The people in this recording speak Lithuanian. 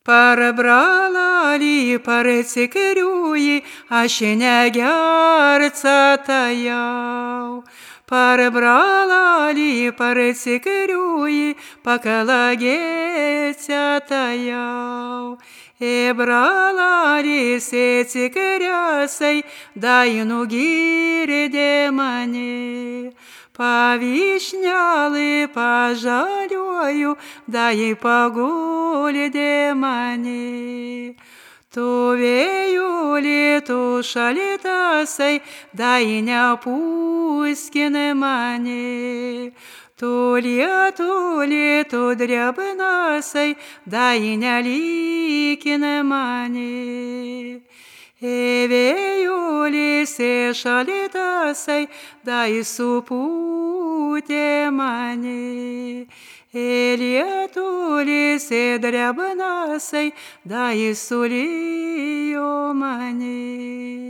Парабрала-лі, парецикирюї, а ще не гярца таяв. Парабрала-лі, парецикирюї, пакалагеця таяв. Брала-лі сецикирясей, дайну гірде мане. Повишняли, пожалюю, да и погуляде мане. То веюли, то шалитасей, да и не пускине мане. То лето дрябнасей, да и не ликине мане. Веюли се шалитасей, да и супуте мане. Летули се дрябнасей, да и сулио мане.